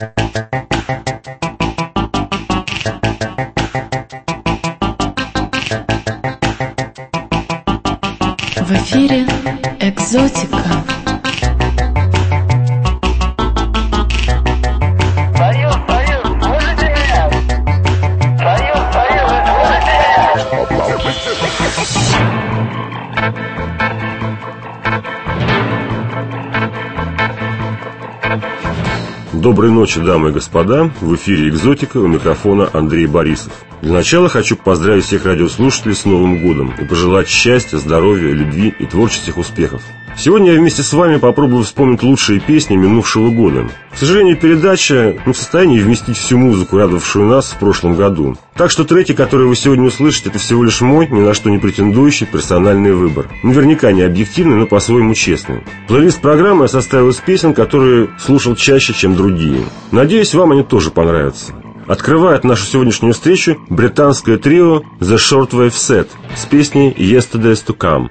В эфире «Экзотика». Доброй ночи, дамы и господа. В эфире «Экзотика», у микрофона Андрей Борисов. Для начала хочу поздравить всех радиослушателей с Новым годом и пожелать счастья, здоровья, любви и творческих успехов. Сегодня я вместе с вами попробую вспомнить лучшие песни минувшего года. К сожалению, передача не в состоянии вместить всю музыку, радовавшую нас в прошлом году. Так что треки, которые вы сегодня услышите, это всего лишь мой, ни на что не претендующий персональный выбор. Наверняка не объективный, но по-своему честный. Плейлист программы я составил из песен, которые слушал чаще, чем другие. Надеюсь, вам они тоже понравятся. Открывает нашу сегодняшнюю встречу британское трио The Shortwave Set с песней Yesterdays to Come.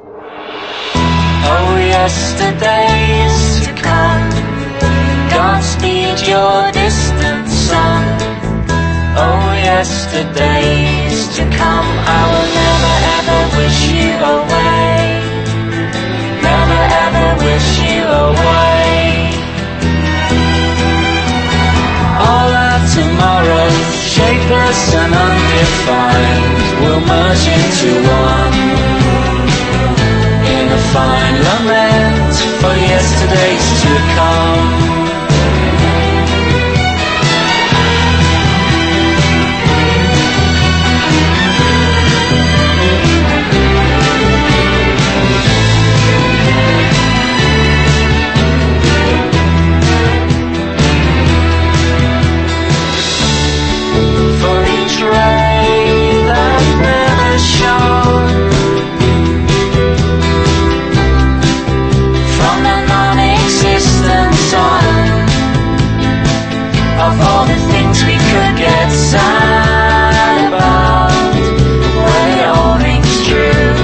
Oh, yesterdays to come, Godspeed your distant sun. Oh, yesterdays to come, I will never ever wish you away. Never ever wish you away. All our tomorrows, shapeless and undefined, will merge into one. A fine lament for yesterdays to come. For each ray that never shone, of all the things we could get sad about, when it all rings true,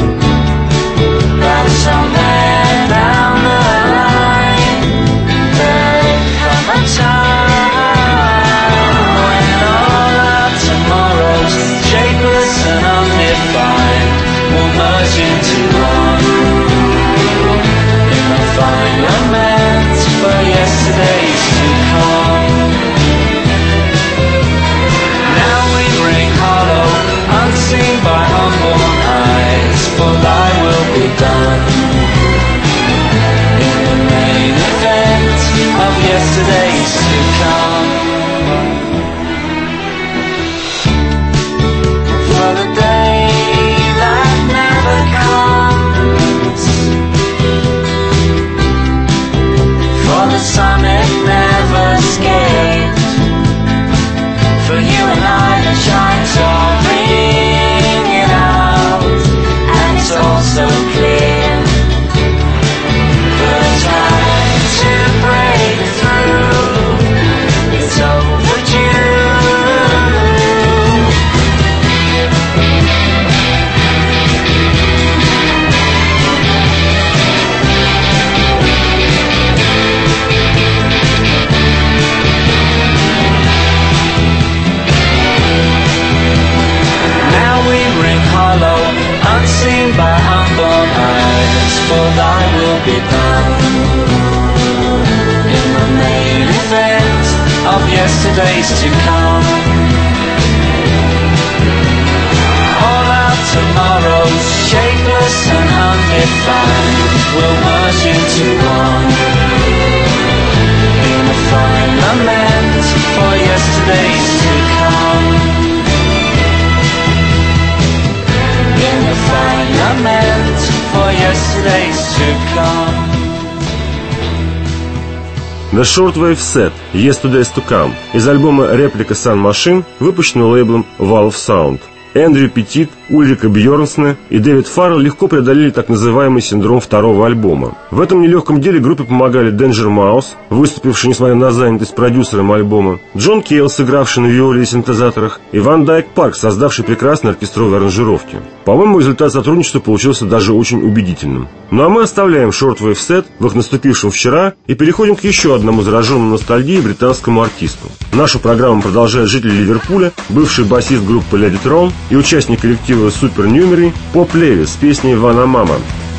that somewhere down the line there'll come a time when all our tomorrows, shapeless and undefined, will merge into one in a fine lament for yesterdays to come. Unseen by unborn eyes, for thy will be done in the main event of yesterdays to come. For the day that never comes, for the sun it never escaped, for you and I the shines are ringing out, and it's all so clear. The time to break through is overdue. Unseen by unborn eyes, for thy will be done in the main event of yesterdays to come. All our tomorrows, shapeless and undefined, will merge into one in a fine lament for yesterdays to come. In a fine lament for yesterdays to come. The Shortwave Set Yesterdays to Come из альбома Replica Sun Machine, выпущенного лейблом Valve Sound. Эндрю Петит Ульрика Бьернсне и Дэвид Фаррелл легко преодолели так называемый синдром второго альбома. В этом нелегком деле группе помогали Danger Mouse, выступивший, несмотря на занятость, продюсером альбома, Джон Кейл, сыгравший на виоле и синтезаторах, и Ван Дайк Парк, создавший прекрасные оркестровые аранжировки. По-моему, результат сотрудничества получился даже очень убедительным. Ну а мы оставляем Shortwave Set в их наступившем вчера и переходим к еще одному зараженному ностальгией британскому артисту. Нашу программу продолжают жители Ливерпуля, бывший басист группы Let It Roll и участник коллектива Supernumerary Поп Леви с песней «Вана Мама».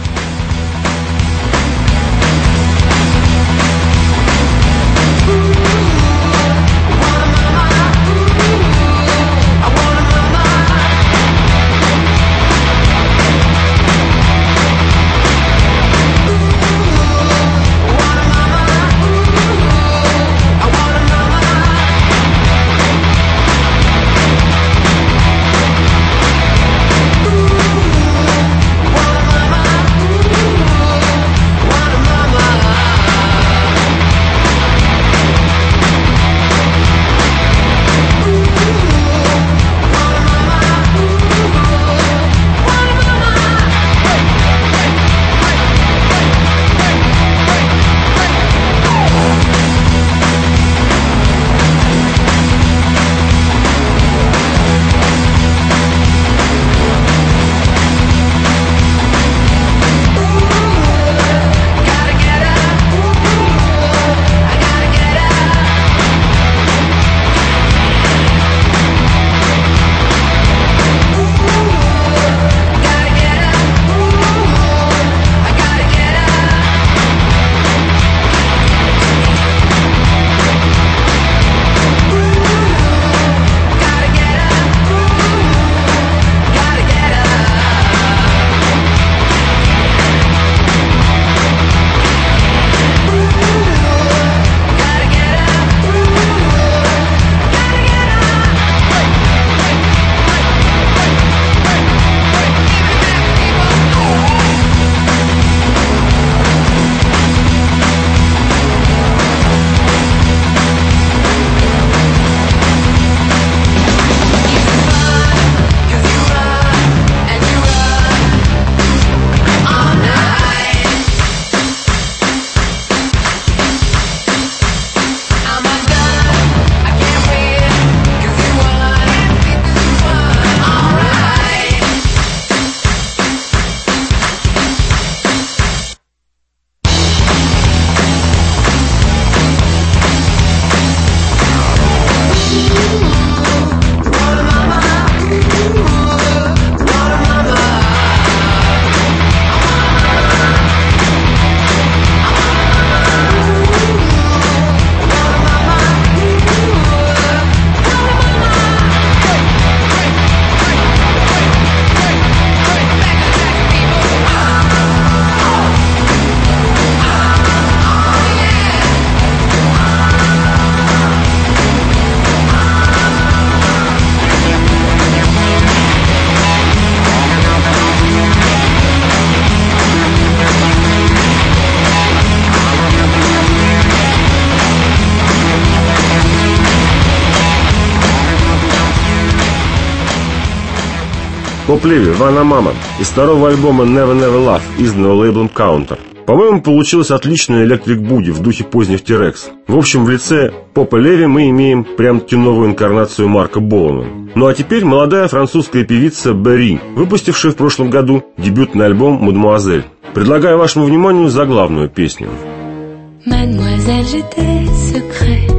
Поп Леви, «Вана Мама» из второго альбома Never Never Love, изданного лейблом Counter. По-моему, получилась отличная электрик-буги в духе поздних T-Rex. В общем, в лице Попа Леви мы имеем прям-таки новую инкарнацию Марка Болана. Ну а теперь молодая французская певица Берри, выпустившая в прошлом году дебютный альбом «Мадемуазель». Предлагаю вашему вниманию заглавную песню. Mademoiselle, j'ai des secrets,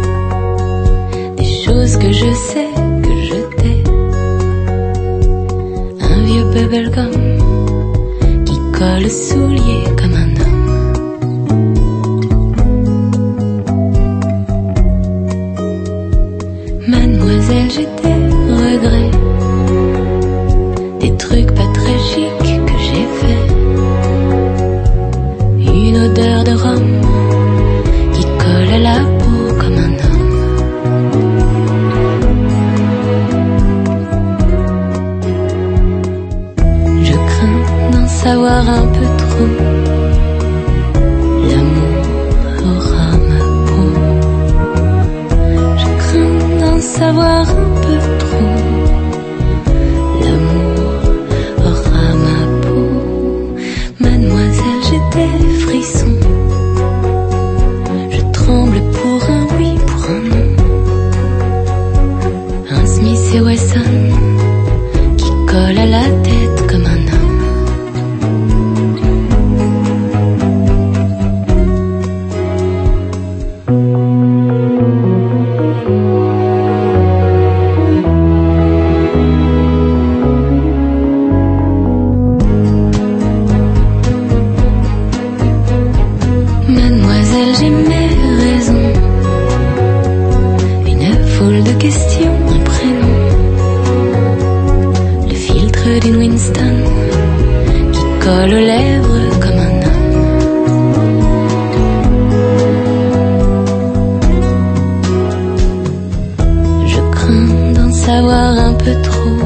des choses que je sais que je t'ai. Un vieux bubblegum qui colle aux souliers comme un homme. Mademoiselle, j'ai des regrets, des trucs pas très chics que j'ai fait. Une odeur de rhum qui colle à la peau comme un homme. Je crains d'en savoir un peu trop. L'amour aura ma peau. Je crains d'en savoir un peu trop. L'amour peu trop.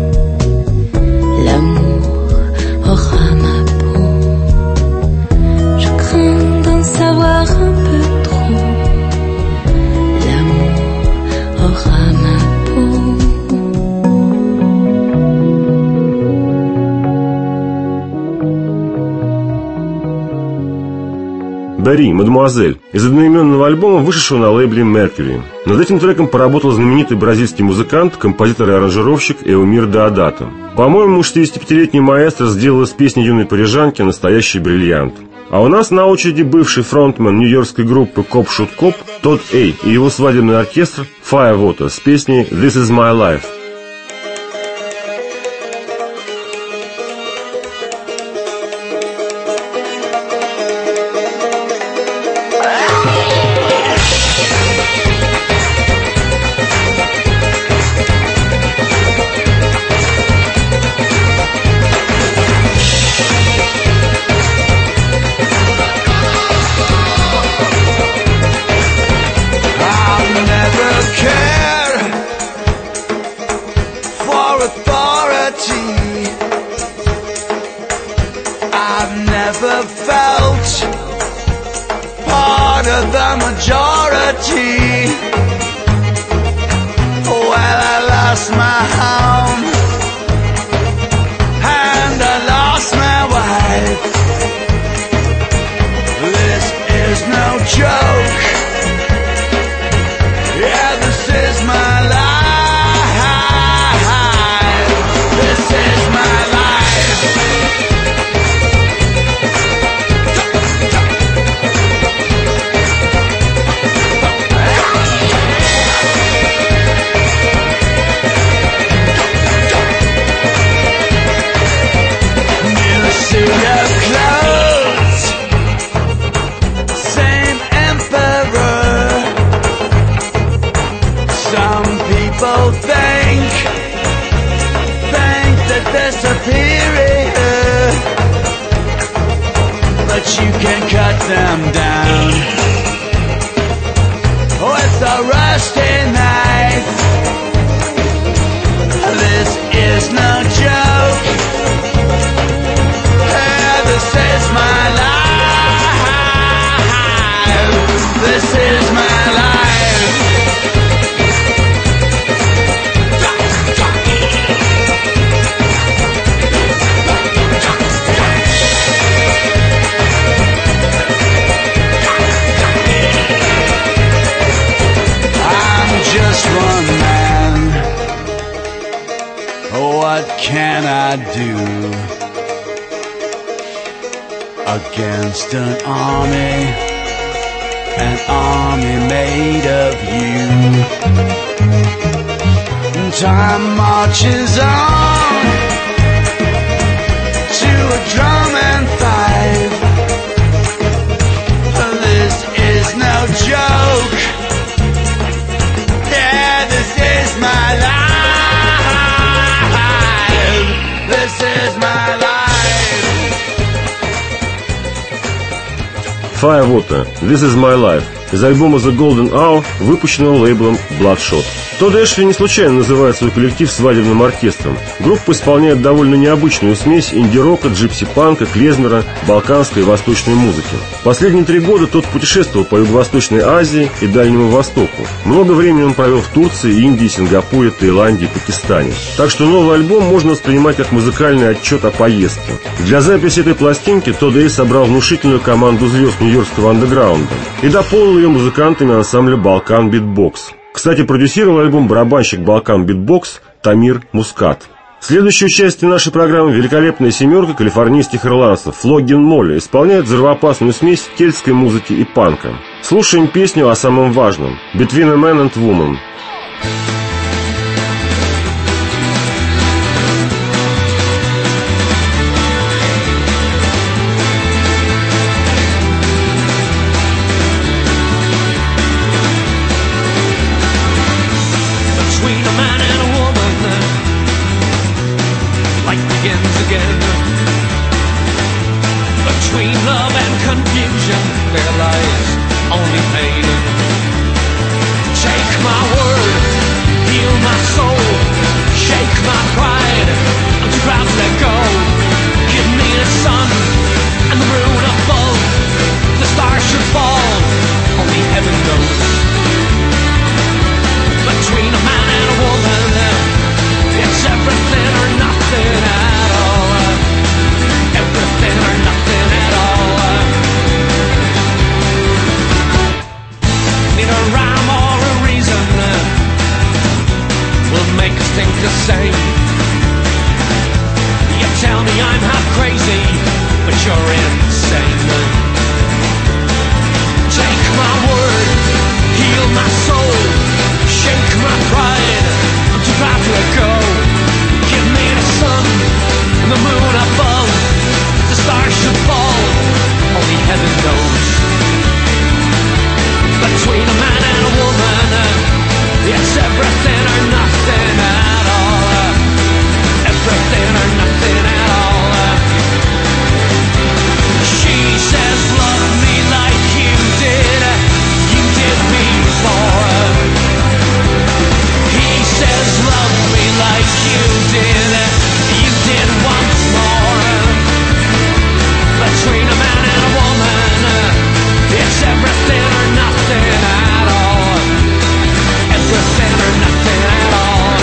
L'amour aura ma peau. Je crains d'en savoir un peu trop. L'amour aura ma peau. Бари, мадемуазель, из одноименного альбома, вышедшего на лейбле Mercury. Над этим треком поработал знаменитый бразильский музыкант, композитор и аранжировщик Эумир Деодато. По-моему, 65-летний маэстро сделал из песни юной парижанки настоящий бриллиант. А у нас на очереди бывший фронтмен нью-йоркской группы Коп Шут Коп Тодд Эй и его свадебный оркестр Firewater с песней «This is my life». Against an army made of you. Time marches on to a drum and fife. This is no joke. Yeah, this is my life. This is my life. Firewater, This is my life, из альбома The Golden Hour, выпущенного лейблом Bloodshot. Тодд Эшли не случайно называет свой коллектив свадебным оркестром. Группа исполняет довольно необычную смесь инди-рока, джипси-панка, клезмера, балканской и восточной музыки. Последние 3 года Тодд путешествовал по Юго-Восточной Азии и Дальнему Востоку. Много времени он провел в Турции, Индии, Сингапуре, Таиланде и Пакистане. Так что новый альбом можно воспринимать как музыкальный отчет о поездке. Для записи этой пластинки Тодд Эй собрал внушительную команду звезд нью-йоркского андеграунда и дополнил ее музыкантами ансамбля «Балкан Битбокс». Кстати, продюсировал альбом барабанщик «Балкан Битбокс» Тамир Мускат. В следующей части нашей программы великолепная семерка калифорнийских ирландцев Флоггин Молли исполняет взрывоопасную смесь кельтской музыки и панка. Слушаем песню о самом важном «Between a Man and Woman». Take my word, heaven knows. Between a man and a woman, it's everything or nothing at all. Everything or nothing at all. Need a rhyme or a reason will make us think the same. You tell me I'm half crazy, but you're insane. Take my word, heal my soul, shake my pride, I'm too proud to let go. Give me the sun and the moon above, the stars should fall, only heaven knows. Between a man and a woman, it's everything or nothing at all. Everything or nothing at all. She says love me like you did before. He says love me like you did once more. Between a man and a woman, it's everything or nothing at all. Everything or nothing at all.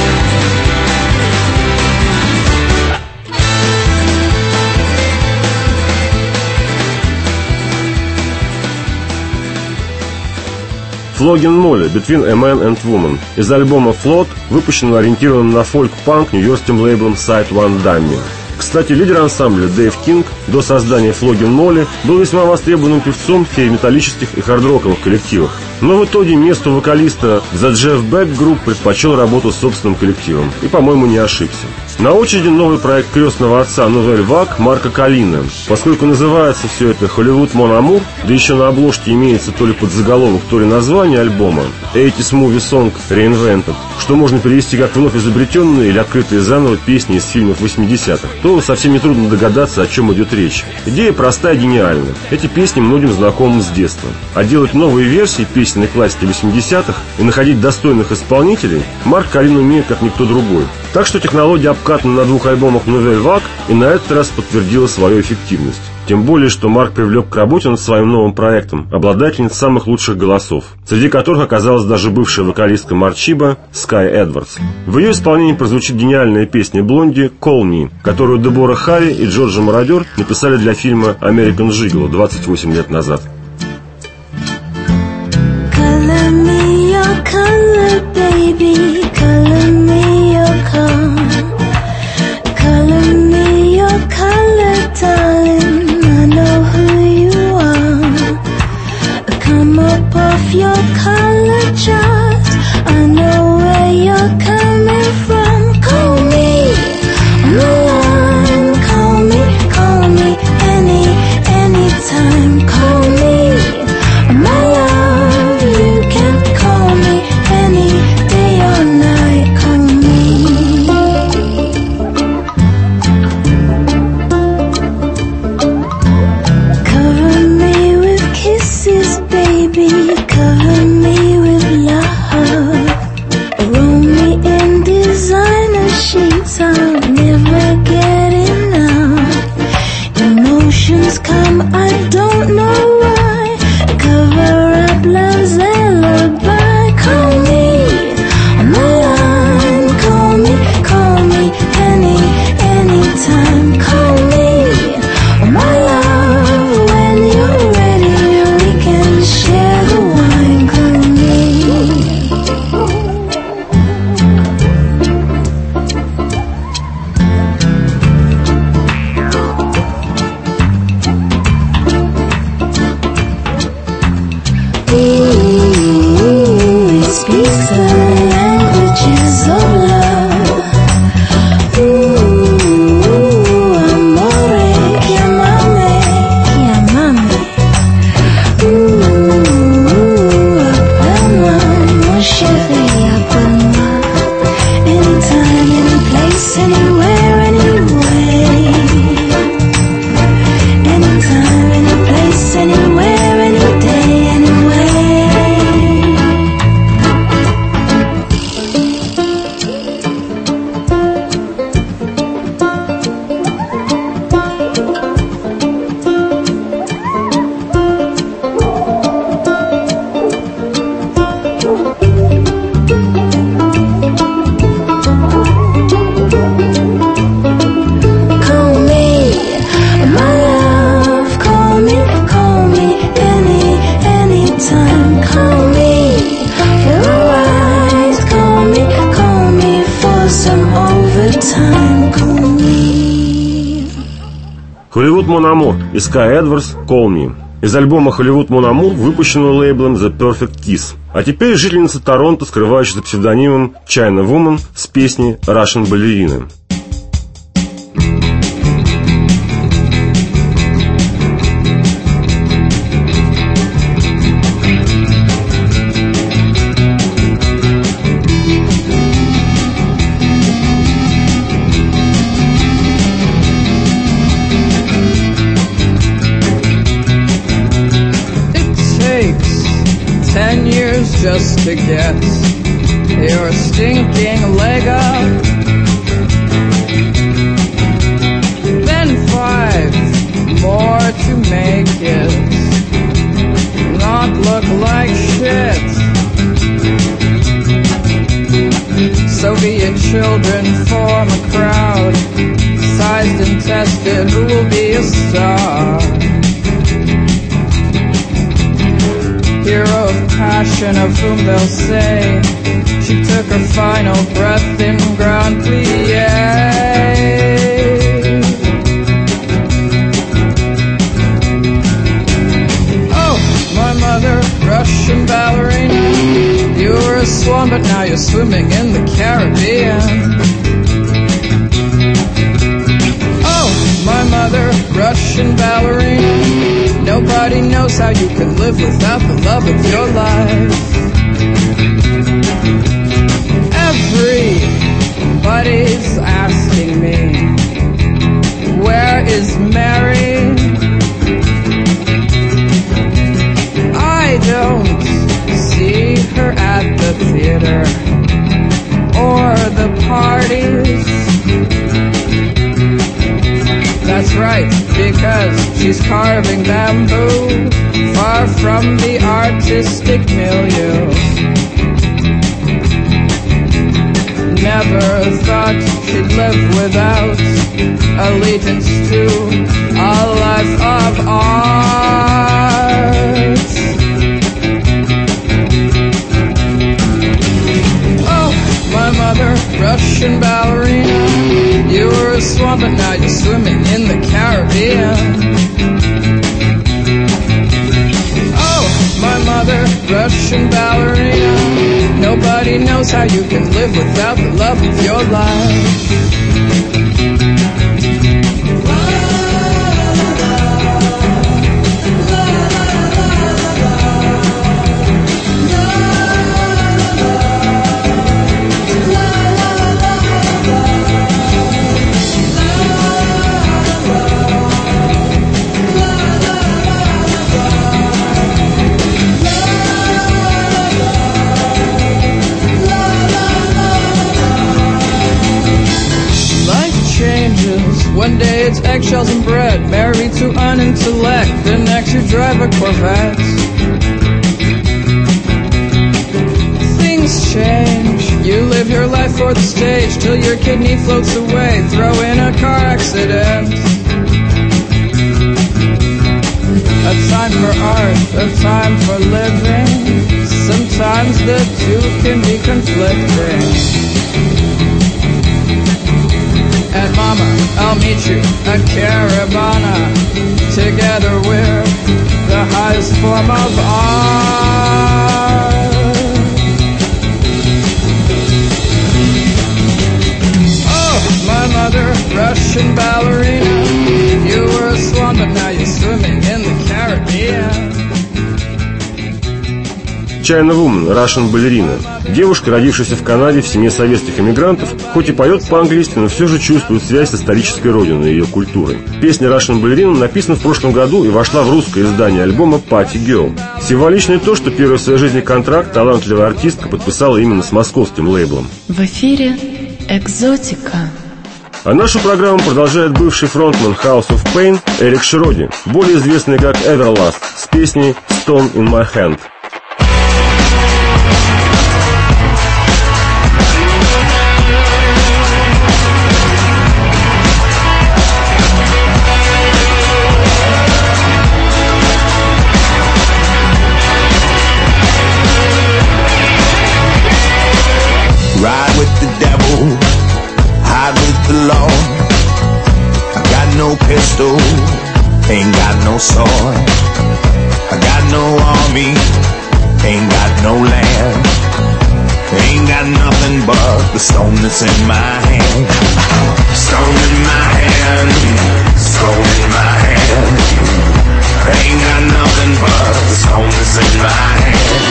Flogging Molly, Between a Man and Woman из альбома Float, выпущенного ориентированным на фольк-панк нью-йоркским лейблом Side One Dummy. Кстати, лидер ансамбля Дэйв Кинг до создания Flogging Molly был весьма востребованным певцом в хеви-металлических и хард-роковых коллективах. Но в итоге месту вокалиста The Jeff Beck Group предпочел работу с собственным коллективом. И, по-моему, не ошибся. На очереди новый проект крестного отца Nouvelle Vague Марка Коллина. Поскольку называется все это «Hollywood Mon Amour», да еще на обложке имеется то ли подзаголовок, то ли название альбома 80's Movie Song Reinvented, что можно перевести как вновь изобретенные или открытые заново песни из фильмов 80-х, то совсем нетрудно догадаться, о чем идет речь. Идея простая и гениальна. Эти песни многим знакомы с детства. А делать новые версии песенной классики 80-х и находить достойных исполнителей Марк Коллин умеет как никто другой. Так что технология обкатана на 2 альбомах Nouvelle Vague и на этот раз подтвердила свою эффективность. Тем более, что Марк привлек к работе над своим новым проектом обладательниц самых лучших голосов, среди которых оказалась даже бывшая вокалистка Марчиба Скай Эдвардс. В ее исполнении прозвучит гениальная песня Блонди «Call Me», которую Дебора Харри и Джорджа Мародер написали для фильма «American Gigolo» 28 лет назад. Color me your color, baby. Color me your color. Color me your color, darling. I know who you are. Come up off your color chart. I know where you're coming from. Call me on the line. Call me anytime. Call me my love. You can call me any day or night. Call me. Cover me with kisses, baby. Cover me with love. Roll me in designer sheets. I'll never get enough. Emotions come, I don't know why. Cover up love's alibi. Call me on the line. Call me anytime. Call me my love. When you're ready, we can share the wine. Call me. Ooh, it speaks the languages of love. Ooh, amore, chiamame. Ooh, appelle-moi, mon chéri, appelle-moi. Anytime, any place, anywhere, anyway. Anytime, any place, anywhere, any day, anyway. Hollywood Mon Amour и Sky Edwards «Call Me». Из альбома Hollywood Mon Amour, выпущенного лейблом The Perfect Kiss. А теперь жительница Торонто, скрывающаяся за псевдонимом China Woman, с песней Russian Ballerina. 10 years just to get your stinking leg up. Then 5 more to make it not look like shit. Soviet children form a crowd, sized and tested, who will be a star? Hero of passion, of whom they'll say she took her final breath in Grand Plié. Oh, my mother, Russian ballerina, you were a swan, but now you're swimming in the Caribbean. Oh, my mother, Russian ballerina, nobody knows how you can live without the love of your life. Everybody's asking me, where is Mary? I don't see her at the theater or the parties. That's right, because she's carving bamboo far from the artistic milieu. Never thought she'd live without allegiance to a life of art. Oh, my mother, Russian ballerina, you were a swan, but now you're swimming in the Caribbean. Oh, my mother, Russian ballerina, nobody knows how you can live without the love of your life. One day it's eggshells and bread, married to an intellect. The next you drive a Corvette. Things change. You live your life for the stage till your kidney floats away. Throw in a car accident. A time for art, a time for living. Sometimes the two can be conflicting. And mama, I'll meet you at Caravana. Together we're the highest form of art. Oh, my mother, Russian ballerina, you were a swan, but now you're swimming in the Caribbean. China Woman, Russian Ballerina. Девушка, родившаяся в Канаде в семье советских эмигрантов, хоть и поет по-английски, но все же чувствует связь с исторической родиной и ее культурой. Песня Russian Ballerina написана в прошлом году и вошла в русское издание альбома Party Girl. Символично и то, что первый в своей жизни контракт талантливая артистка подписала именно с московским лейблом. В эфире «Экзотика». А нашу программу продолжает бывший фронтмен House of Pain Эрик Широди, более известный как Everlast, с песней Stone in My Hand. Ride with the devil, hide with the law. I got no pistol, sword. I got no army, ain't got no land, ain't got nothing but the stone that's in my hand. Stone in my hand, stone in my hand. Ain't got nothing but the stone that's in my hand.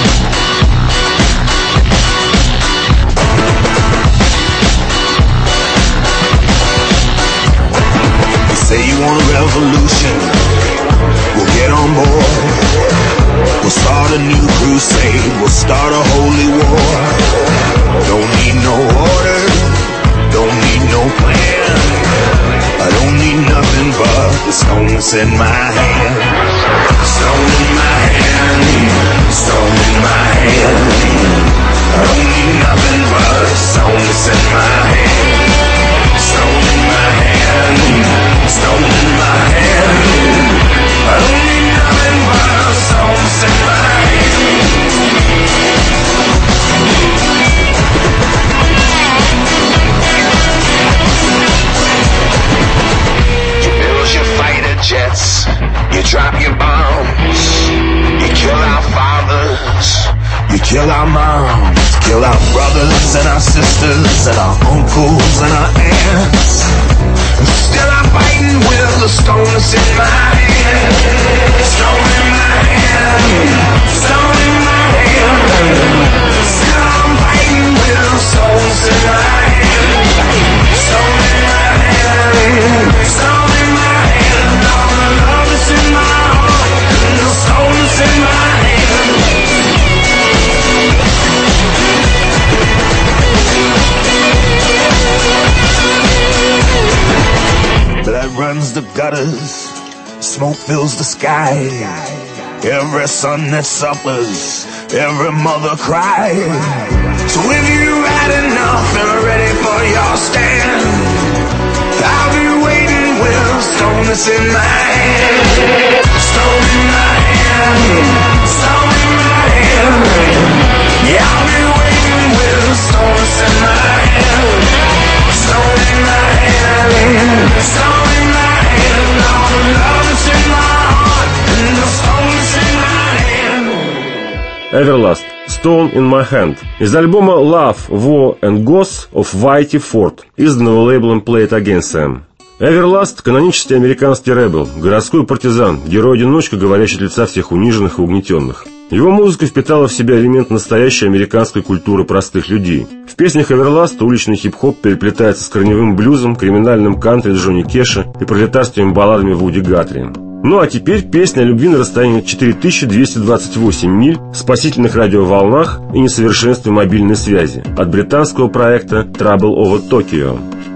You say you want a revolution, we'll get on board. We'll start a new crusade, we'll start a holy war. Don't need no order, don't need no plan. I don't need nothing but the stone that's in my hand. Stone in my hand, stone in my hand. I don't need nothing but the stone that's in my hand. Stone in my hand, stone in my hand. I don't need nothing but the stone that's in my hand. You build your fighter jets, you drop your bombs, you kill our fathers, you kill our moms, kill our brothers and our sisters and our uncles and our aunts. Still I'm fighting with the stone that's in my hand. Stone in my hand, stone in my hand. Still I'm fighting with the stone that's in my hand. Stone in my hand, stone in my hand. All the love that's in my heart, and the stone that's in my hand. Blood runs the gutters, smoke fills the sky. Every son that suffers, every mother cries. So if you had enough and are ready for your stand, I'll be waiting with a stone that's in my hand. Stone in my hand, stone in my hand. Yeah, I'll be waiting with a stone that's in my hand. Stone in my hand, stone in my hand. All the love that's in my heart, and the stone that's in my hand. Everlast, Stone in My Hand. Из альбома Love, War and Ghosts of Whitey Ford, изданного лейблом Play It Again Sam. Everlast – канонический американский рэбел, городской партизан, герой-одиночка, говорящий от лица всех униженных и угнетенных. Его музыка впитала в себя элемент настоящей американской культуры простых людей. В песнях Everlast уличный хип-хоп переплетается с корневым блюзом, криминальным кантри Джонни Кэша и пролетарскими балладами Вуди Гатри. Ну а теперь песня о любви на расстоянии 4228 миль, спасительных радиоволнах и несовершенстве мобильной связи от британского проекта Trouble Over Tokyo.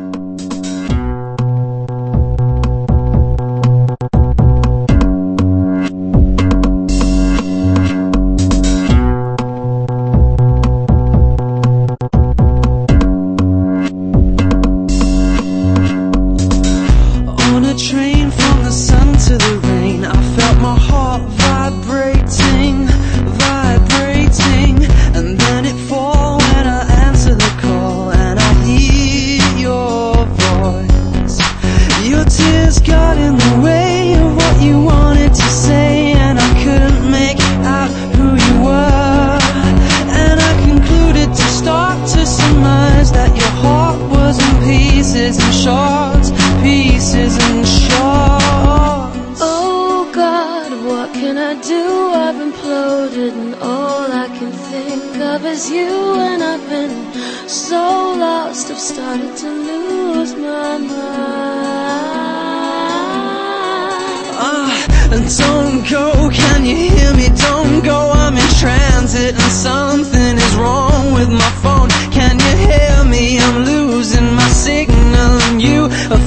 Don't go, can you hear me? Don't go, I'm in transit and something is wrong with my phone. Can you hear me? I'm losing my signal and you are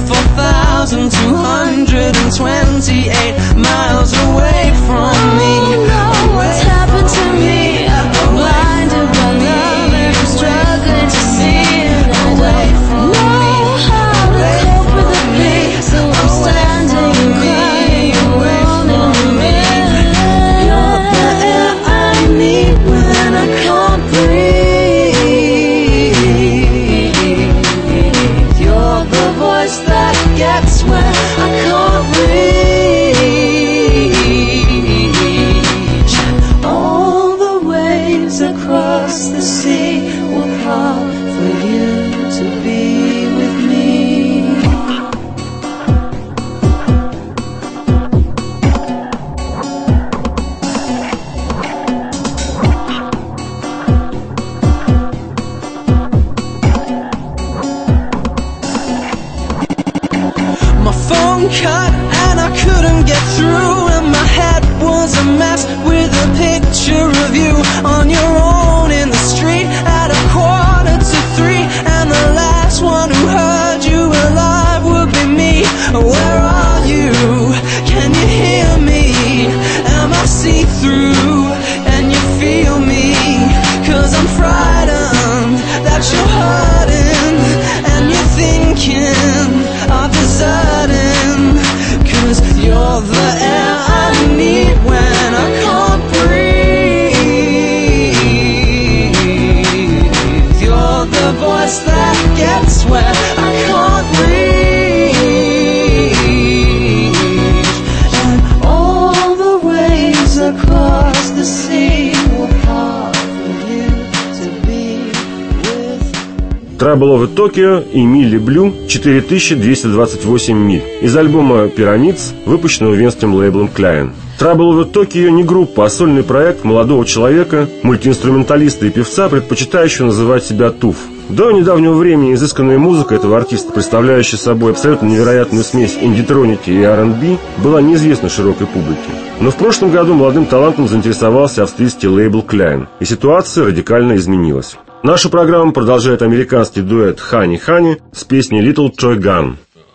4,228 miles away from me. What's happened to me? I'm blinded by love and I'm struggling to see it. I don't know how to cope with the pain, so I'm standing and crying alone in the mirror. You're the air I need when I can't breathe. You're the voice that gets when I can't breathe. cut and I couldn't get through, and my head was a mess with a picture of you on your own in the street at 2:45, and the last one who heard you alive would be me. Where are you? Can you hear me? Am I see-through? And you feel me? 'Cause I'm frightened that you're hurting, and you're thinking of deserting. 'Cause you're the air I need when I can't breathe. You're the voice that gets where I can't reach. And all the waves across the sea were hard for you to be with. Trouble over Tokyo и Милли Блю 4228 миль из альбома Pyramids, выпущенного венским лейблом Klein. Trouble over Tokyo не группа, а сольный проект молодого человека, мультиинструменталиста и певца, предпочитающего называть себя Туф. До недавнего времени изысканная музыка этого артиста, представляющая собой абсолютно невероятную смесь индитроники и R&B, была неизвестна широкой публике. Но в прошлом году молодым талантом заинтересовался австрийский лейбл Klein, и ситуация радикально изменилась. Нашу программу продолжает американский дуэт Honey Honey с песней Little Toy Gun.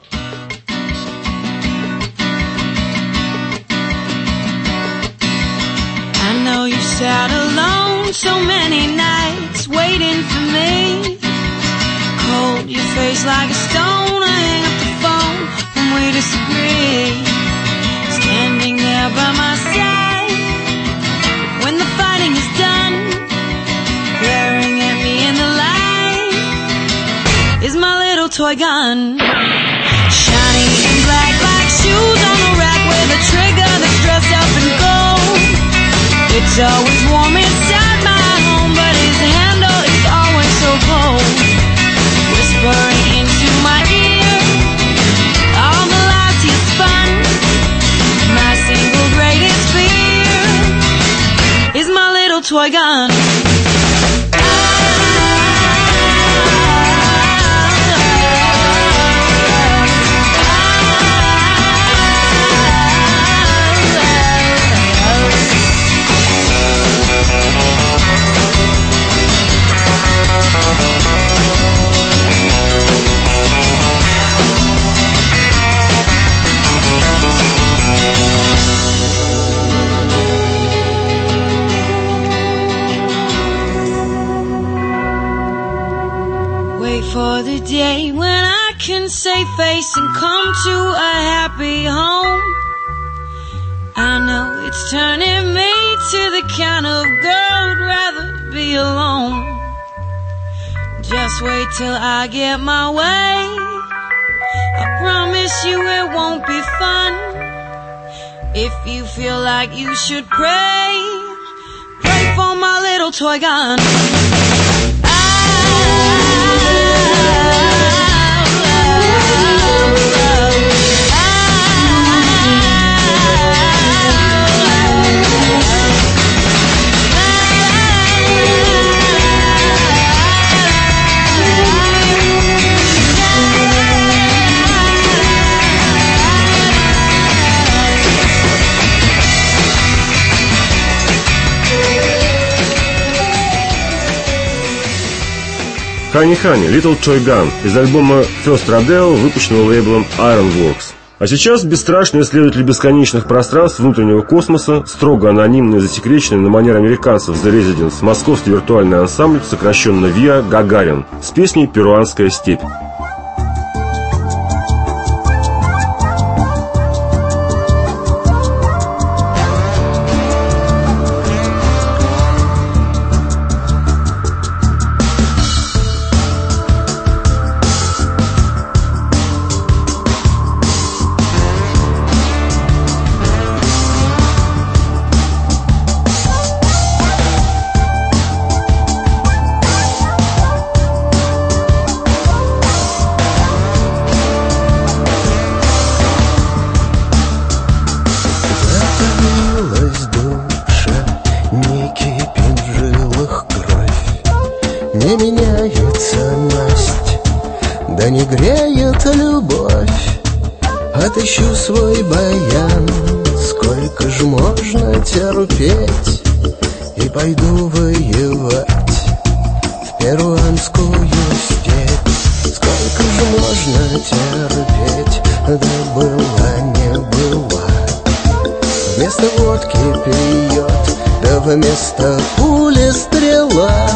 I know you sat alone so many nights waiting for me. Cold, your face like a stone. I hang up the phone when we disagree. Standing there by my side when the fighting is done, glaring at me in the light is my little toy gun. Shiny and black like shoes on a rack with a trigger that's dressed up in gold. It's always warm inside my home, but his handle is always so cold. Whispering into my ear all the lies he spun. My single greatest fear is my little toy gun. For the day when I can save face and come to a happy home. I know it's turning me to the kind of girl who'd rather be alone. Just wait till I get my way. I promise you it won't be fun. If you feel like you should pray, pray for my little toy gun. Honey Honey, Little Toy Gun из альбома First Rodeo, выпущенного лейблом Ironworks. А сейчас бесстрашные исследователи бесконечных пространств внутреннего космоса, строго анонимные и засекреченные на манер американцев The Residents, московский виртуальный ансамбль, сокращенно ВИА Гагарин, с песней «Перуанская степь». Не меняется Насть, да не греет любовь. Отыщу свой баян, сколько ж можно терпеть, и пойду воевать в перуанскую степь. Сколько ж можно терпеть, да была не была. Вместо водки пьет, да вместо пули стрела.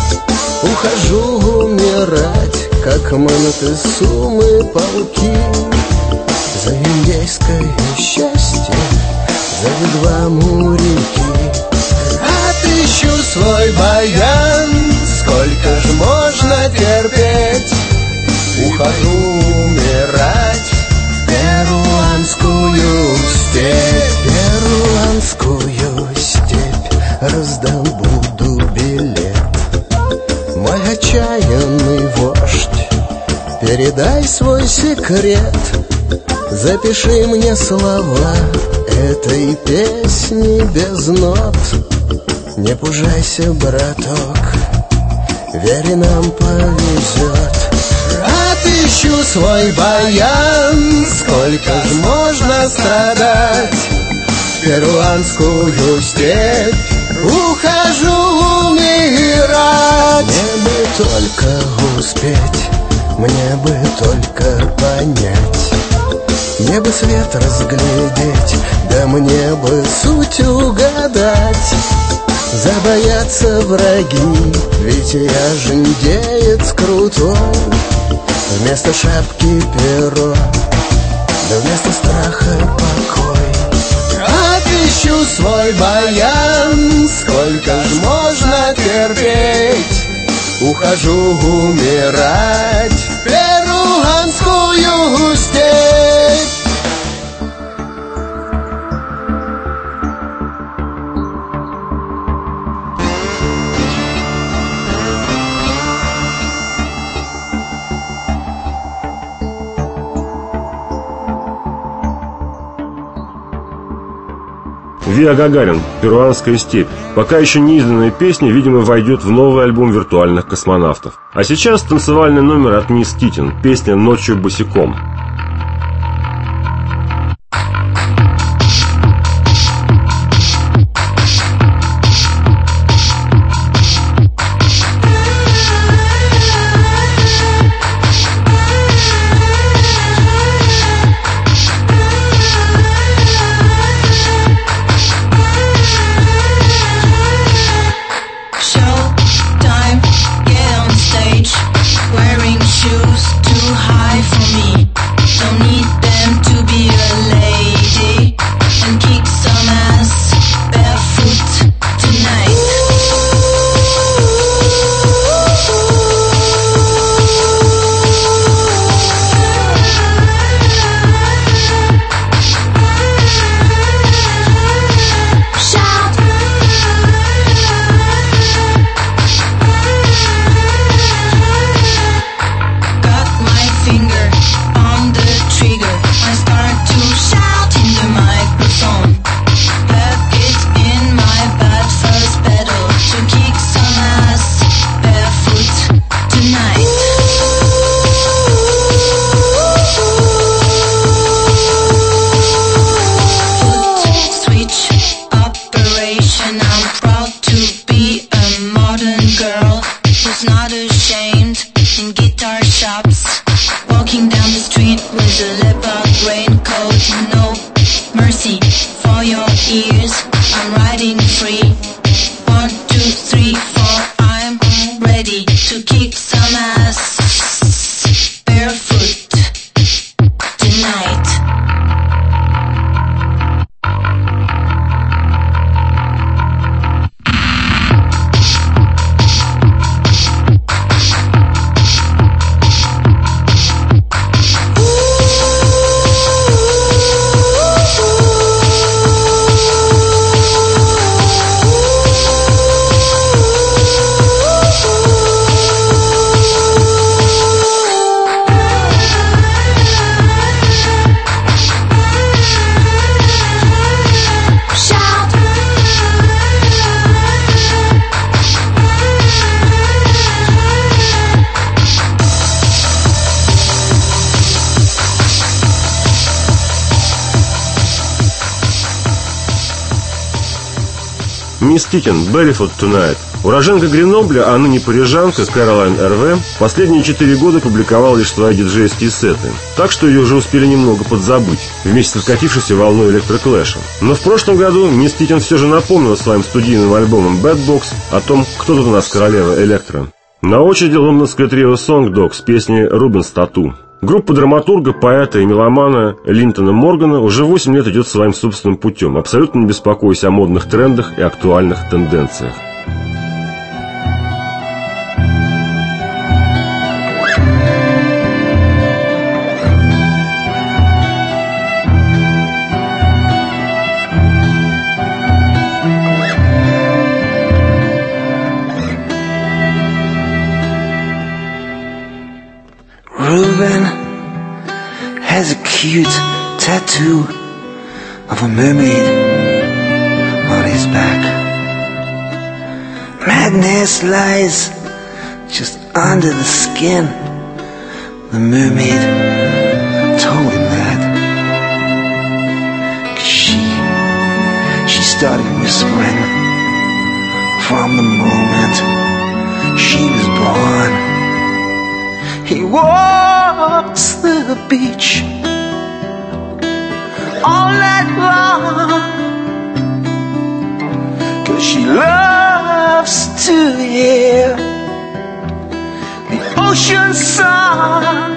Ухожу умирать, как Монтесумы полки, за индейское счастье, за вигваму реки. Отыщу свой баян, сколько ж можно терпеть, ухожу умирать в перуанскую степь. Перуанскую степь раздобуду билет. Мой отчаянный вождь, передай свой секрет. Запиши мне слова этой песни без нот. Не пужайся, браток, верь, нам повезет. Отыщу свой баян, сколько ж можно страдать, в перуанскую степь ухожу умирать. Мне бы только успеть, мне бы только понять, мне бы свет разглядеть, да мне бы суть угадать. Забоятся враги, ведь я же индеец крутой. Вместо шапки перо, да вместо страха покой. Отыщу свой баян, сколько ж можно терпеть, ухожу умирать в перуанскую степь. Виа Гагарин, «Перуанская степь». Пока еще не изданная песня, видимо, войдет в новый альбом виртуальных космонавтов. А сейчас танцевальный номер от Мисс Китин, песня «Ночью босиком». Мисс Титин, Barefoot Tonight. Уроженка Гренобля, а ныне парижанка Кэролайн Эрве последние 4 года публиковала лишь свои диджейские сеты, так что ее уже успели немного подзабыть, вместе с откатившейся волной электроклэша. Но в прошлом году мисс Титин все же напомнила своим студийным альбомом Bad Box о том, кто тут у нас королева электро. На очереди лондонское трио Song Dog с песней «Rubens Tattoo». Группа драматурга, поэта и меломана Линтона Моргана уже 8 лет идет своим собственным путем, абсолютно не беспокоясь о модных трендах и актуальных тенденциях. Ruben has a cute tattoo of a mermaid on his back. Madness lies just under the skin. The mermaid told him that. 'Cause she started whispering from the moment she was born. He walks the beach all night long, 'cause she loves to hear the ocean song.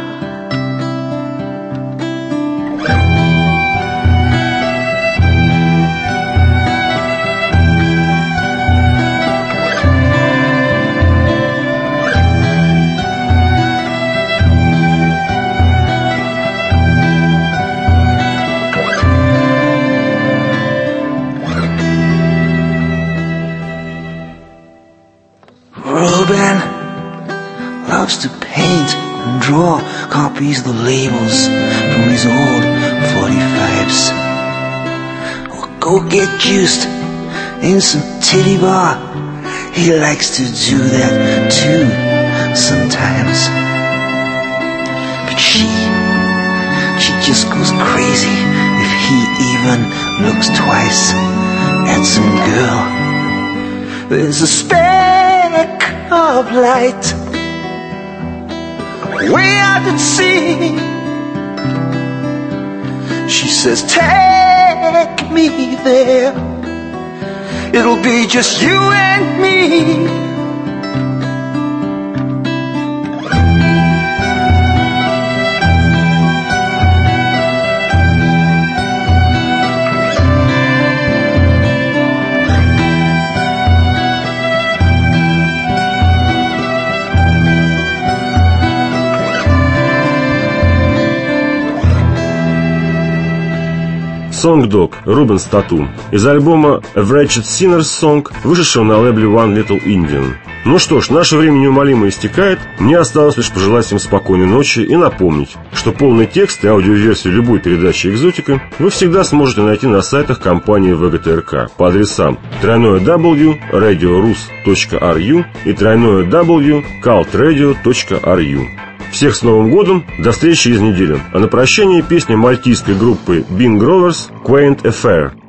Ruben loves to paint and draw copies of the labels from his old 45s. Or go get juiced in some titty bar. He likes to do that too sometimes. But she just goes crazy if he even looks twice at some girl. There's a speck of light way out at sea. She says, take me there. It'll be just you and me. Song Dog, Rubens Tattoo, из альбома A Wretched Sinner's Song, вышедшего на лейбле One Little Indian. Ну что ж, наше время неумолимо истекает, мне осталось лишь пожелать всем спокойной ночи и напомнить, что полный текст и аудиоверсию любой передачи «Экзотика» вы всегда сможете найти на сайтах компании ВГТРК по адресам www.radiorus.ru и www.cultradio.ru. Всех с Новым годом, до встречи через неделю. А на прощание песня мальтийской группы Bing Rovers «Quaint Affair».